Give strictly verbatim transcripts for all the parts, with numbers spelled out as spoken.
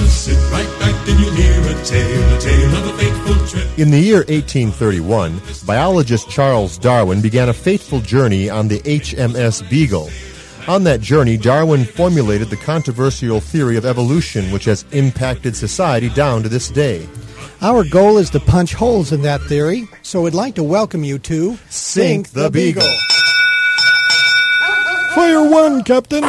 Sit right back and you'll hear a tale, a tale of a fateful trip. In the year eighteen thirty-one, biologist Charles Darwin began a fateful journey on the H M S Beagle. On that journey, Darwin formulated the controversial theory of evolution, which has impacted society down to this day. Our goal is to punch holes in that theory, so we'd like to welcome you to Sink the Beagle. Fire one, Captain!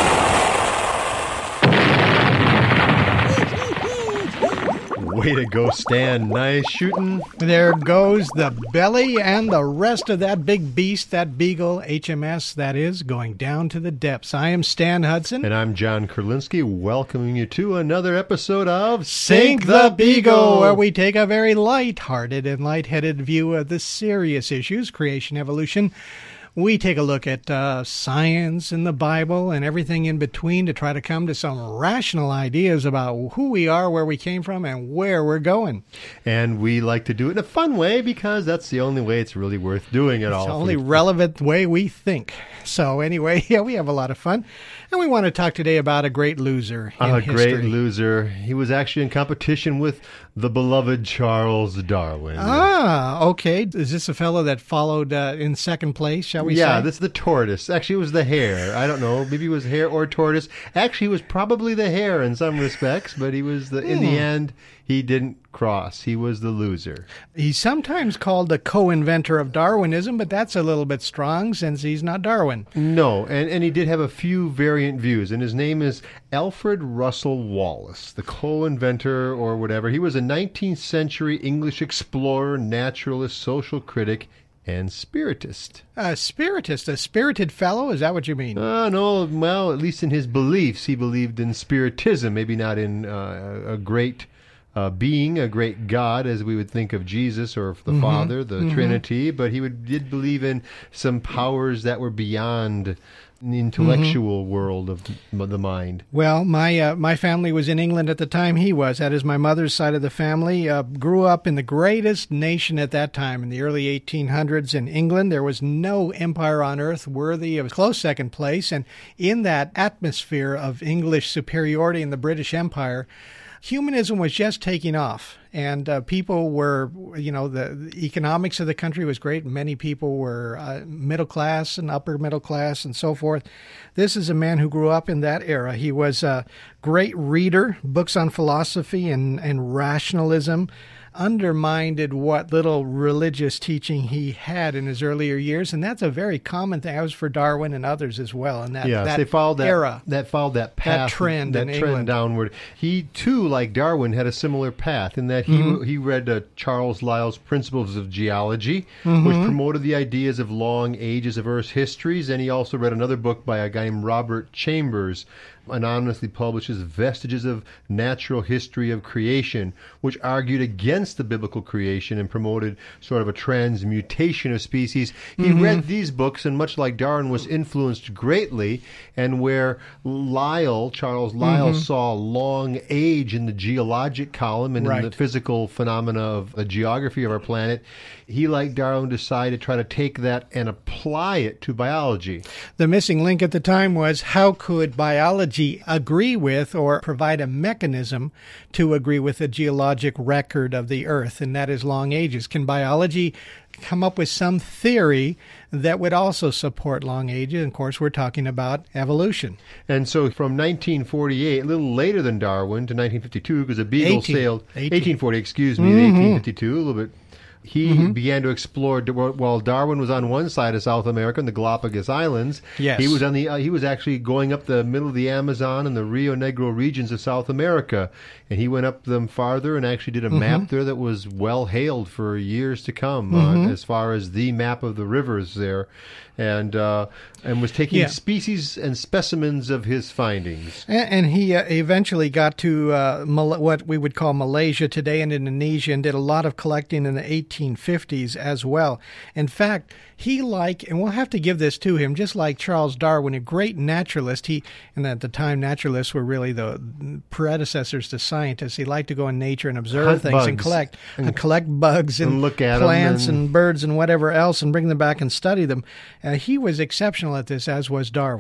Way to go, Stan. Nice shooting. There goes the belly and the rest of that big beast, that Beagle, H M S, that is, going down to the depths. I am Stan Hudson. And I'm John Kurlinski, welcoming you to another episode of Sink the Beagle, where we take a very light-hearted and light-headed view of the serious issues, creation, evolution. We take a look at uh, science and the Bible and everything in between to try to come to some rational ideas about who we are, where we came from, and where we're going. And we like to do it in a fun way because that's the only way it's really worth doing it it's all. It's the only relevant way we think. So anyway, yeah, we have a lot of fun. And we want to talk today about a great loser in a history. A great loser. He was actually in competition with the beloved Charles Darwin. Ah, okay. Is this a fellow that followed uh, in second place, shall we yeah, say? Yeah, this is the tortoise. Actually, it was the hare. I don't know. Maybe it was hare or tortoise. Actually, it was probably the hare in some respects, but he was the. Hmm. In the end, he didn't cross. He was the loser. He's sometimes called the co-inventor of Darwinism, but that's a little bit strong since he's not Darwin. No, and, and he did have a few variant views, and his name is Alfred Russel Wallace, the co-inventor or whatever. He was a nineteenth century English explorer, naturalist, social critic, and spiritist. A spiritist, a spirited fellow? Is that what you mean? Uh, no, well, at least in his beliefs, he believed in spiritism, maybe not in uh, a great uh, being, a great God, as we would think of Jesus or the mm-hmm. Father, the mm-hmm. Trinity, but he would, did believe in some powers that were beyond the intellectual mm-hmm. world of the mind. Well, my uh, my family was in England at the time he was. That is my mother's side of the family. Uh, grew up in the greatest nation at that time, in the early eighteen hundreds in England. There was no empire on earth worthy of a close second place. And in that atmosphere of English superiority in the British Empire, humanism was just taking off. And uh, people were, you know, the, the economics of the country was great. Many people were uh, middle class and upper middle class and so forth. This is a man who grew up in that era. He was a great reader, books on philosophy and, and rationalism, undermined what little religious teaching he had in his earlier years, and that's a very common thing. That was for Darwin and others as well. And that, yes, that they followed that era, that followed that path, that trend, that in trend England. downward. He too, like Darwin, had a similar path in that he mm-hmm. he read uh, Charles Lyell's Principles of Geology, mm-hmm. which promoted the ideas of long ages of Earth's histories, and he also read another book by a guy named Robert Chambers, anonymously publishes Vestiges of Natural History of Creation, which argued against the biblical creation and promoted sort of a transmutation of species. He mm-hmm. read these books, and much like Darwin, was influenced greatly, and where Lyell, Charles Lyell, mm-hmm. saw long age in the geologic column and right. in the physical phenomena of the geography of our planet, he, like Darwin, decided to try to take that and apply it to biology. The missing link at the time was, how could biology agree with or provide a mechanism to agree with the geologic record of the Earth, and that is long ages? Can biology come up with some theory that would also support long ages? And of course, we're talking about evolution. And so from nineteen forty-eight, a little later than Darwin, to nineteen fifty-two, because the Beagle eighteen, sailed... eighteen. eighteen forty, excuse me, mm-hmm. eighteen fifty-two, a little bit... He mm-hmm. began to explore, while Darwin was on one side of South America in the Galapagos Islands. Yes. He was on the. Uh, he was actually going up the middle of the Amazon and the Rio Negro regions of South America, and he went up them farther and actually did a mm-hmm. map there that was well hailed for years to come, mm-hmm. uh, as far as the map of the rivers there, and uh, and was taking yeah. species and specimens of his findings. And, and he uh, eventually got to uh, Mal- what we would call Malaysia today and Indonesia, and did a lot of collecting in the eighteen fifties as well. In fact, he like, and we'll have to give this to him, just like Charles Darwin, a great naturalist. He, and at the time, naturalists were really the predecessors to scientists. He liked to go in nature and observe Hunt things bugs. and collect and, and collect bugs and, and look at plants them and... and birds and whatever else, and bring them back and study them. Uh, he was exceptional at this, as was Darwin.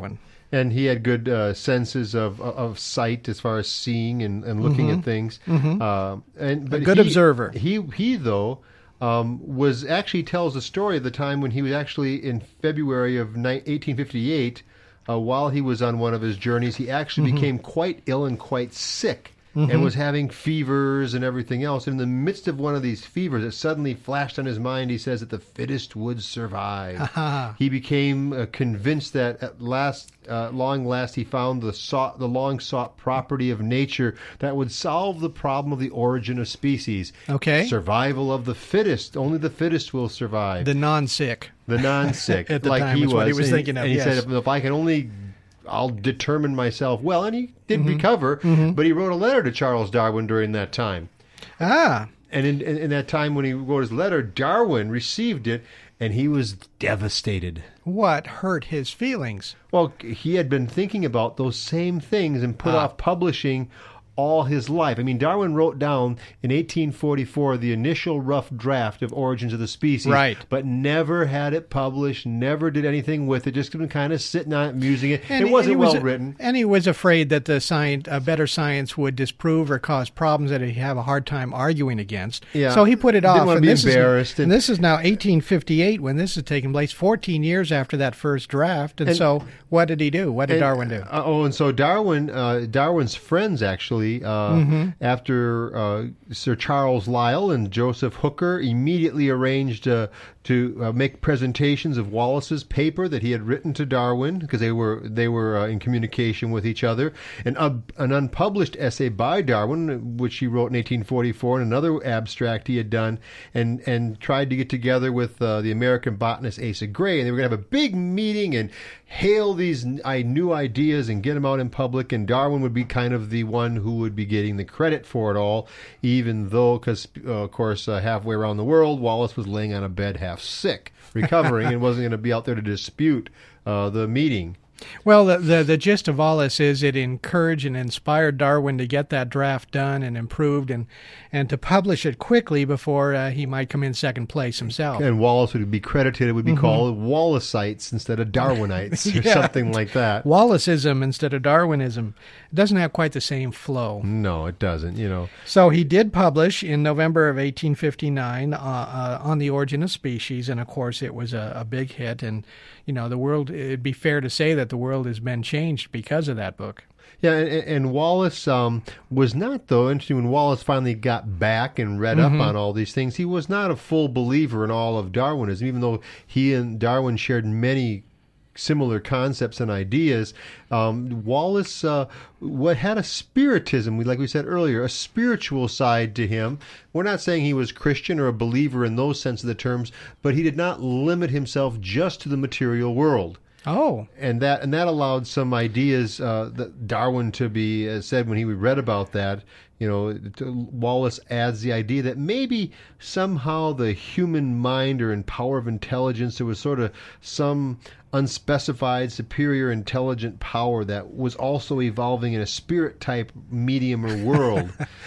And he had good uh, senses of of sight as far as seeing and, and looking Mm-hmm. at things. Mm-hmm. Uh, and but A good he, observer. He he though um, was actually tells the story of the time when he was actually in February of eighteen fifty-eight. Uh, while he was on one of his journeys, he actually Mm-hmm. became quite ill and quite sick. Mm-hmm. And was having fevers and everything else. In the midst of one of these fevers, it suddenly flashed on his mind. He says that the fittest would survive. He became uh, convinced that at last, uh, long last, he found the sought, the long sought property of nature that would solve the problem of the origin of species. Okay. Survival of the fittest. Only the fittest will survive. The non-sick. The non-sick, At the like time he is was. what he was and, thinking of, And he yes. said, if, if I can only, I'll determine myself well. And he did Mm-hmm. recover, but he wrote a letter to Charles Darwin during that time. Ah, And in, in, in that time when he wrote his letter, Darwin received it, and he was devastated. what hurt his feelings? Well, he had been thinking about those same things and put Ah. off publishing all his life. I mean, Darwin wrote down in eighteen forty-four the initial rough draft of Origins of the Species, Right. but never had it published, never did anything with it, just been kind of sitting on it, musing it. And- it wasn't and he was- well written. And he was afraid that the science, uh, better science would disprove or cause problems that he'd have a hard time arguing against. Yeah. So he put it Didn't off. wanna and be this embarrassed Is, and- and this is now eighteen fifty-eight when this is taking place, fourteen years after that first draft. And, And- so what did he do? What did And, Darwin do? uh, oh, and so Darwin, uh, Darwin's friends actually, uh, Mm-hmm. after uh, Sir Charles Lyell and Joseph Hooker immediately arranged uh, to uh, make presentations of Wallace's paper that he had written to Darwin, because they were they were uh, in communication with each other. An, uh, an unpublished essay by Darwin, which he wrote in eighteen forty-four, and another abstract he had done, and and tried to get together with uh, the American botanist Asa Gray, and they were going to have a big meeting and hail these I new ideas and get them out in public, and Darwin would be kind of the one who would be getting the credit for it all, even though, because uh, of course uh, halfway around the world, Wallace was laying on a bed half sick, recovering, and wasn't going to be out there to dispute uh, the meeting. Well, the, the the gist of all this is it encouraged and inspired Darwin to get that draft done and improved and, and to publish it quickly before uh, he might come in second place himself. And Wallace would be credited, it would be called Wallacites instead of Darwinites, or Yeah. something like that. Wallaceism instead of Darwinism. It doesn't have quite the same flow. No, it doesn't, you know. So he did publish in November of eighteen fifty-nine uh, uh, on the Origin of Species, and of course it was a, a big hit. And you know, the world. It'd be fair to say that the world has been changed because of that book. Yeah, and, and Wallace um, was not, though, interesting, when Wallace finally got back and read Mm-hmm. up on all these things, he was not a full believer in all of Darwinism, even though he and Darwin shared many similar concepts and ideas. Um, Wallace uh, what had a spiritism, like we said earlier, a spiritual side to him. We're not saying he was Christian or a believer in those sense of the terms, but he did not limit himself just to the material world. Oh, And that and that allowed some ideas uh, that Darwin to be uh, said when he read about that. You know, to, Wallace adds the idea that maybe somehow the human mind or in power of intelligence, there was sort of some unspecified superior intelligent power that was also evolving in a spirit type medium or world,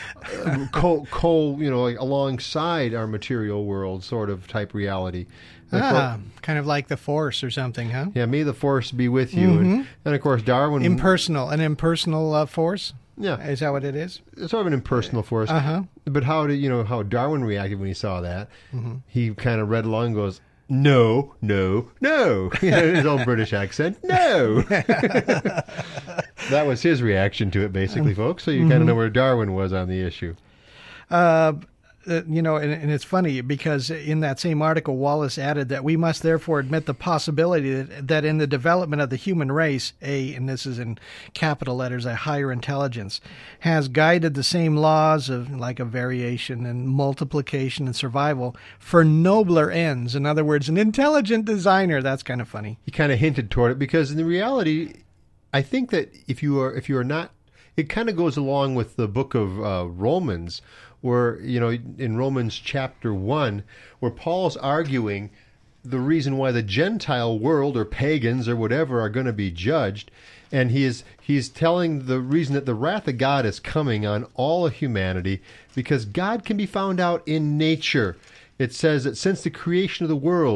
uh, co, co you know like alongside our material world sort of type reality. And of course- ah, kind of like the Force or something, huh? yeah, may the force be with you. And, and of course, Darwin. Impersonal, an impersonal uh, force. Yeah, Is that what it is? it's sort of an impersonal force. Uh-huh. But how did you know how Darwin reacted when he saw that? He kind of read along and goes, "No, no, no," in his old British accent. No. That was his reaction to it, basically, folks. So you kind of know where Darwin was on the issue. Uh, uh, you know, and, and it's funny because in that same article, Wallace added that we must therefore admit the possibility that, that in the development of the human race, a, and this is in capital letters, a higher intelligence, has guided the same laws of like a variation and multiplication and survival for nobler ends. In other words, an intelligent designer. That's kind of funny. He kind of hinted toward it because in the reality, I think that if you are if you are not, it kind of goes along with the book of uh, Romans, where you know in Romans chapter one, where Paul's arguing the reason why the Gentile world or pagans or whatever are going to be judged, and he is he's telling the reason that the wrath of God is coming on all of humanity because God can be found out in nature. It says that since the creation of the world,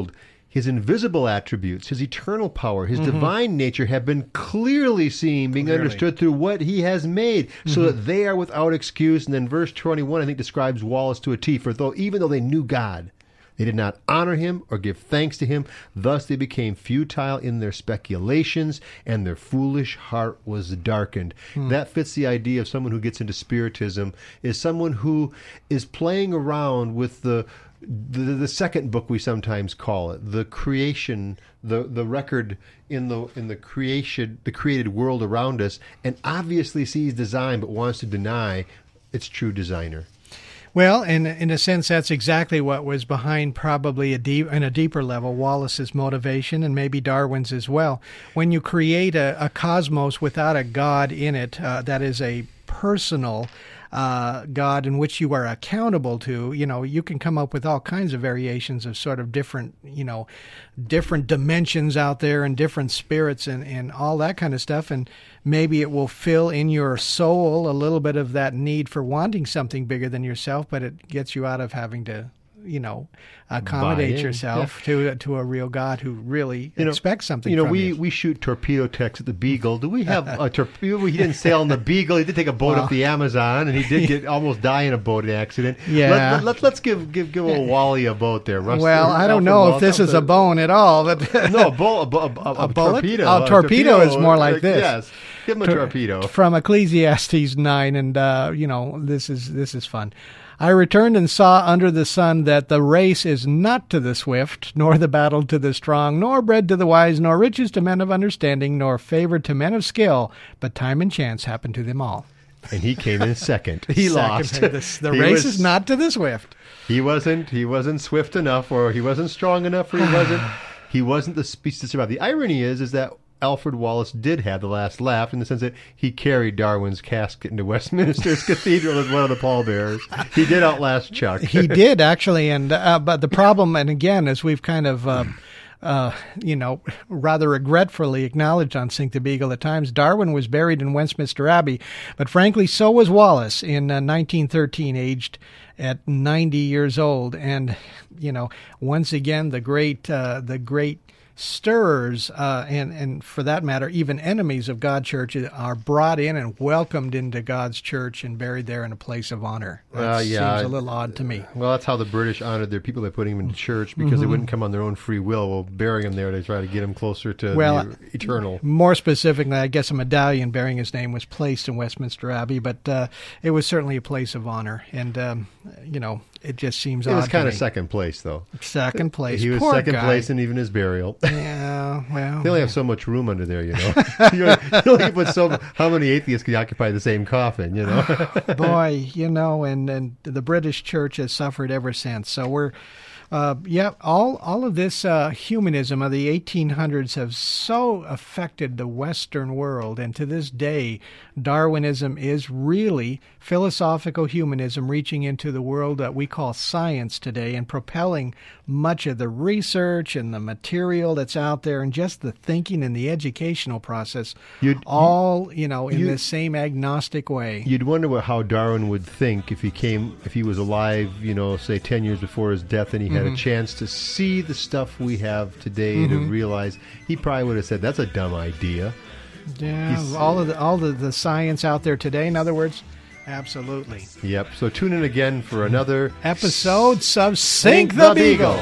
his invisible attributes, his eternal power, his Mm-hmm. divine nature have been clearly seen, being Clearly. understood through what he has made, so that they are without excuse. And then verse twenty-one, I think, describes Wallace to a T. For though even though they knew God, they did not honor him or give thanks to him. Thus they became futile in their speculations, and their foolish heart was darkened. That fits the idea of someone who gets into Spiritism, is someone who is playing around with the the, the second book, we sometimes call it, the creation, the the record in the in the creation, the created world around us, and obviously sees design but wants to deny its true designer. Well, in in a sense, that's exactly what was behind probably a deep, in a deeper level, Wallace's motivation, and maybe Darwin's as well. When you create a, a cosmos without a God in it, uh, that is a personal uh, God in which you are accountable to, you know, you can come up with all kinds of variations of sort of different, you know, different dimensions out there and different spirits and, and all that kind of stuff. And maybe it will fill in your soul a little bit of that need for wanting something bigger than yourself, but it gets you out of having to, you know, accommodate Buy in, yourself yeah. to to a real God who really You know, expects something You know, from we, you. we shoot torpedo texts at the Beagle. Do we have a torpedo? He didn't sail on the Beagle. He did take a boat Well. up the Amazon, and he did get almost die in a boat accident. Yeah. Let, let, let's give give give old Wally a boat there. Russ, Well, I don't Alfred know if Wallace, this is a something. bone at all, but No, a, bo- a, bo- a, a, A bullet? torpedo. Oh, A torpedo is more like this. Yes, give him a torpedo. from Ecclesiastes nine, and uh, you know, this is this is fun. I returned and saw under the sun that the race is not to the swift, nor the battle to the strong, nor bread to the wise, nor riches to men of understanding, nor favor to men of skill, but time and chance happen to them all. And he came in second. He Second, lost. The, the He race was- is not to the swift. He wasn't. He wasn't swift enough, or he wasn't strong enough, or he wasn't. He wasn't the species to survive. The irony is, is that Alfred Wallace did have the last laugh, in the sense that he carried Darwin's casket into Westminster's Cathedral as one of the pallbearers. He did outlast Chuck. He did actually, and uh, but the problem, and again, as we've kind of, uh, uh, you know, rather regretfully acknowledged on Sink the Beagle at times, Darwin was buried in Westminster Abbey, but frankly, so was Wallace in uh, nineteen thirteen, aged at ninety years old, and you know, once again, the great, uh, the great. Stirrers, uh, and, and for that matter, even enemies of God's church are brought in and welcomed into God's church and buried there in a place of honor. That Uh, yeah. seems a little odd to me. Well, that's how the British honored their people by putting them into church, because they wouldn't come on their own free will. Well, burying them there, they try to get them closer to Well, the eternal. More specifically, I guess a medallion bearing his name was placed in Westminster Abbey, but uh, it was certainly a place of honor. And, um, you know, it just seems It odd was to kind of me. second place, though. Second place. He was Poor second guy. place in even his burial. Yeah, well. They only have so much room under there, you know. you only, you only put so how many atheists can occupy the same coffin, you know. Boy, you know, and, and the British church has suffered ever since. So we're, uh, yeah, all all of this uh, humanism of the eighteen hundreds have so affected the Western world, and to this day, Darwinism is really philosophical humanism reaching into the world that we call science today and propelling much of the research and the material that's out there and just the thinking and the educational process, You'd- all, you know, in you- this same agnostic way. You'd wonder what, how Darwin would think if he came, if he was alive, you know, say ten years before his death, and he had a chance to see the stuff we have today to realize. He probably would have said, "That's a dumb idea." Yeah, He's- all of the all the, the science out there today. In other words, absolutely. Yep. So tune in again for another Episodes of Sink the Beagle.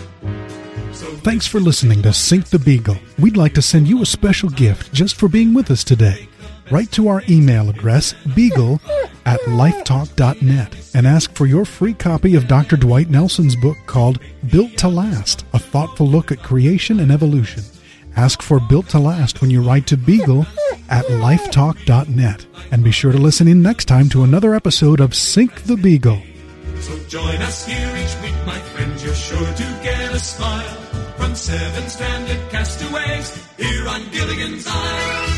Thanks for listening to Sink the Beagle. We'd like to send you a special gift just for being with us today. Write to our email address, beagle at lifetalk dot net, and ask for your free copy of Doctor Dwight Nelson's book called Built to Last, a thoughtful look at creation and evolution. Ask for Built to Last when you write to beagle at lifetalk dot net. And be sure to listen in next time to another episode of Sink the Beagle. So join us here each week, my friends. You're sure to get a smile from seven stranded castaways here on Gilligan's Island.